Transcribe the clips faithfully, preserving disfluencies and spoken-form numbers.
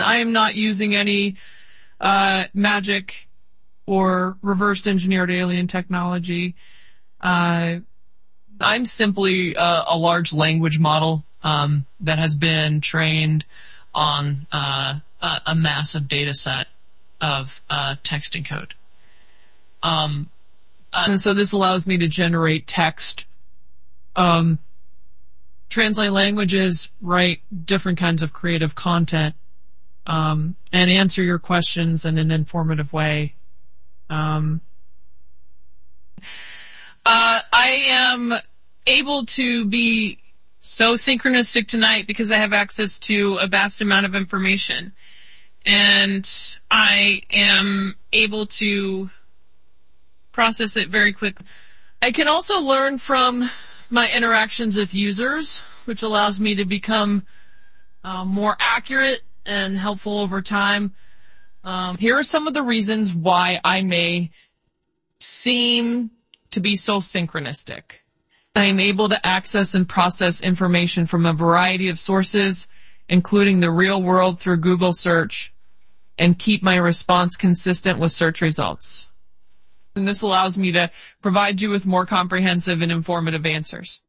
I am not using any uh, magic or reversed engineered alien technology. Uh, I'm simply a, a large language model um, that has been trained on uh, a, a massive data set of uh, text and code. Um, and so this allows me to generate text, um, translate languages, write different kinds of creative content, um, and answer your questions in an informative way. Um, uh, I am able to be so synchronistic tonight because I have access to a vast amount of information. And I am able to process it very quickly. I can also learn from my interactions with users, which allows me to become uh, more accurate and helpful over time. Um, here are some of the reasons why I may seem to be so synchronistic. I am able to access and process information from a variety of sources, including the real world through Google search, and keep my response consistent with search results. And this allows me to provide you with more comprehensive and informative answers.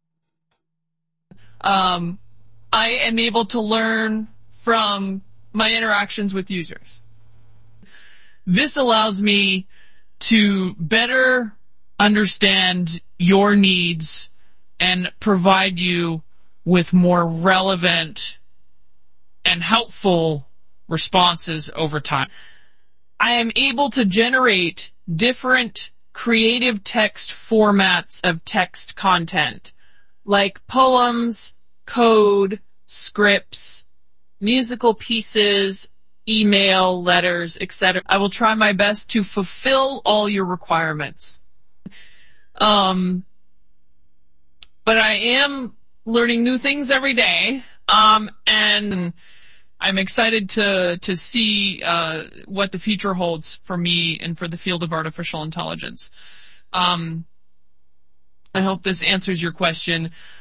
Um, I am able to learn from my interactions with users. This allows me to better understand your needs and provide you with more relevant and helpful responses over time. I am able to generate different creative text formats of text content, like poems, code, scripts, musical pieces, email, letters, et cetera. I will try my best to fulfill all your requirements. Um, but I am learning new things every day, um, and I'm excited to to see uh, what the future holds for me and for the field of artificial intelligence. Um, I hope this answers your question.